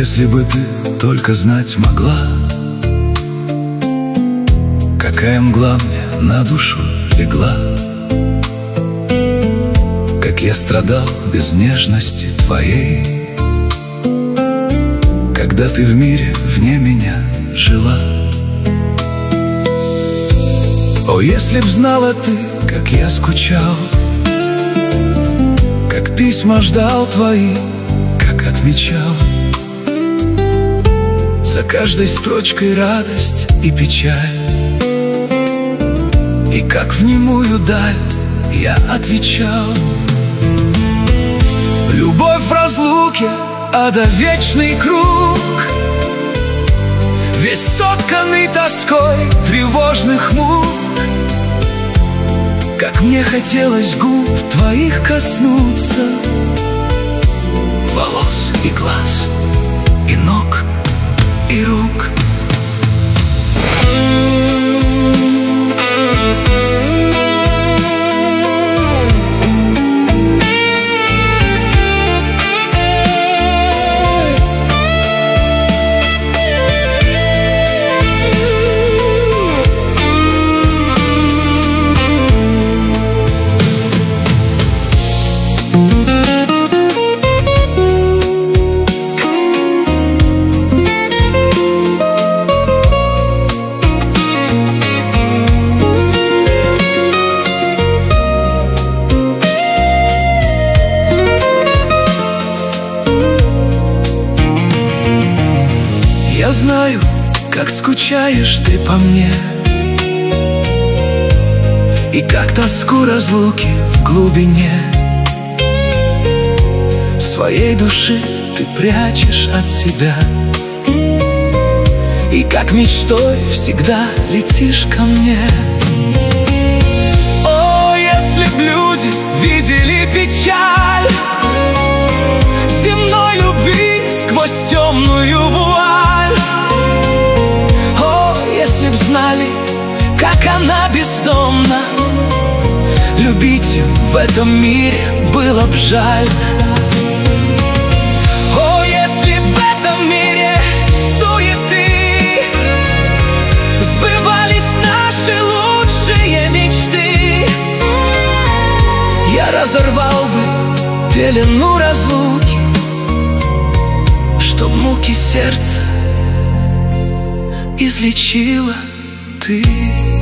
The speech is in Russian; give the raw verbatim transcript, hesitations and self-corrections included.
если бы ты только знать могла, какая мгла мне на душу легла, как я страдал без нежности твоей, когда ты в мире вне меня жила. О, если б знала ты, как я скучал, как письма ждал твои, как отмечал за каждой строчкой радость и печаль, и как в немую даль я отвечал. Любовь в разлуке, а да вечный круг, весь сотканный тоской тревожных мук. Как мне хотелось губ твоих коснуться, волос и глаз, и ног, и рук. Я знаю, как скучаешь ты по мне, и как тоску разлуки в глубине своей души ты прячешь от себя, и как мечтой всегда летишь ко мне. О, если б люди видели печаль земной любви сквозь темную вуаль, о, если б знали, как она бездомна, любить им в этом мире было б жаль. О, если б в этом мире суеты сбывались наши лучшие мечты, я разорвал бы пелену разлуки, чтоб муки сердца излечила ты.